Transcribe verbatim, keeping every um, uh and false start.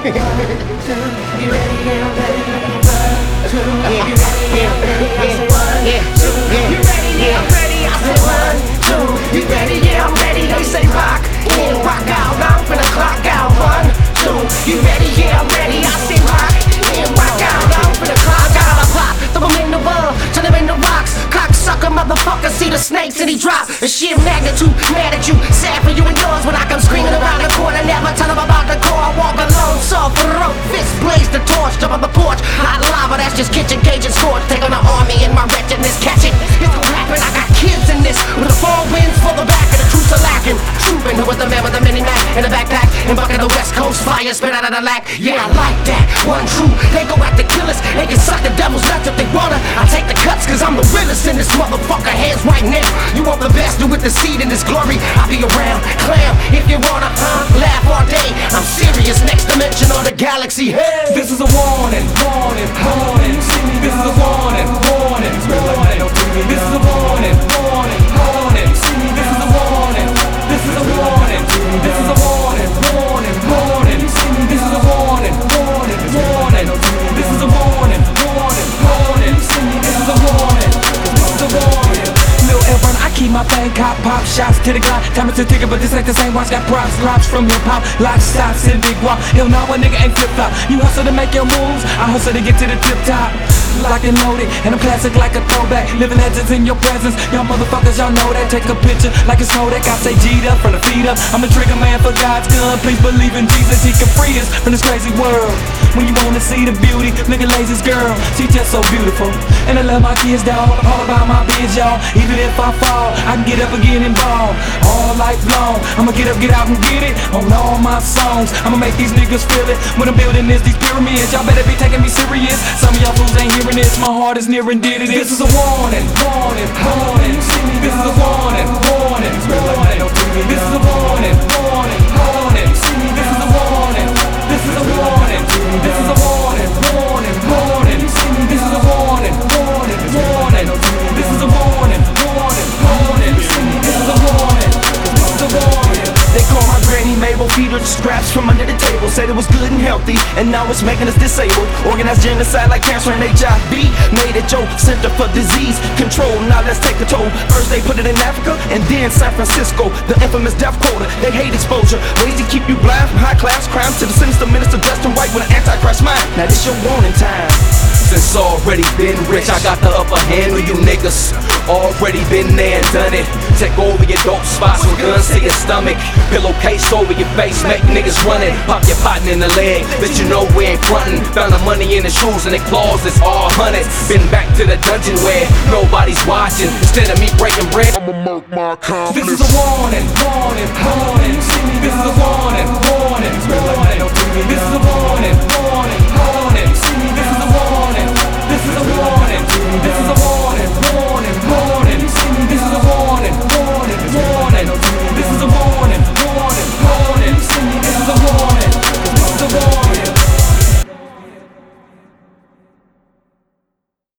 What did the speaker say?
You ready? Yeah, I'm ready. One, two. You ready? Yeah, I'm ready. I say one, two. You ready? Yeah, I'm ready. I say one, two. You ready? Yeah, I'm ready. They say rock in, rock out. Now I'm finna clock out. One, two. You ready? Yeah, I'm ready. I say rock in, rock out. Now I'm finna clock out. I pop, throw 'em in the world, turn 'em into rocks. Cocksucker motherfucker, see the snakes and he drop. The sheer magnitude, mad at you, sad for you and yours. When I come screaming around the corner, never tell 'em about the core. I walk alone, soft throat, fist blaze the torch, jump on the porch. Hot lava, that's just kitchen cage and scorch. Take on the army in my wretchedness, catch it. It's gonna happen, I got kids in this. With the four winds for the back and the troops are lacking. Trooping, who was the man with the mini Mac in the backpack? And bucket the West Coast fire, spit out of the lack. Yeah, I like that, one true. They go after killers, they can suck the devil's nuts if they wanna. I take the cuts cause I'm the realest in this motherfucker hands right now. You want the best, do with the seed in this glory. I'll be around, clam, if you wanna, huh? Laugh all day, I'm serious, next dimension on the galaxy. Hey, this is a warning, warning, warning. This is a warning, warning, warning. This is a warning, warning, warning. This is a warning, this is a warning. This is a warning, warning, warning. This is a warning, warning, warning. This is a warning, warning, warning. This is a warning, this is a warning. Lil Elron, I keep my thing cop, pop shots to the Glock. Time is a ticket, but this ain't the same watch. Got props, drops from hip hop, lock stops and big walk. Hell no, a nigga ain't flip flop. You hustle to make your moves, I hustle to get to the tip top. Locked and loaded, and I'm classic like a throwback. Living legends in your presence, y'all motherfuckers, y'all know that. Take a picture like it's Kodak. I say G'd up from the feet up. I'm a trigger man for God's gun. Please believe in Jesus, he can free us from this crazy world. When you wanna see the beauty, look at Lazy's girl. She just so beautiful, and I love my kids, dog. All about my biz, y'all. Even if I fall, I can get up again and ball. All life long, I'ma get up, get out and get it. On all my songs, I'ma make these niggas feel it. When I'm building this, these pyramids, y'all better be taking me serious. Some of y'all fools ain't hearing this, my heart is near and dear to this. This is a warning, warning, warning. This is a warning, warning, warning. This is a warning, warning, warning. This is a warning, this is a warning. This is a warning, warning, warning. This is a warning, warning, warning. This is a warning, warning, warning. This is a warning, this is a warning. They call my granny Mabel, feed her scraps from under the table. Said it was good and healthy, and now it's making us disabled. Organized genocide like cancer and H I V. Made it your center for disease control. Now let's take a toll. First they put it in Africa, and then San Francisco. The infamous death quota, they hate exposure. Ways to keep you blind from high class crimes to the sinister minister dressed in white with an antichrist mind. Now this your warning time. Since already been rich, I got the upper hand on you niggas. Already been there and done it. Take over your dope spots with guns to your stomach. Pillowcase over your face, make niggas run it. Pop your partner in the leg, let you know we ain't frontin'. Found the money in the shoes and the claws, it's all hundreds. Been back to the dungeon where nobody's watching. Instead of me breaking bread, I'ma murk my confidence. This is a warning, warning, warning. This is a warning, warning, warning. This is a warning, warning.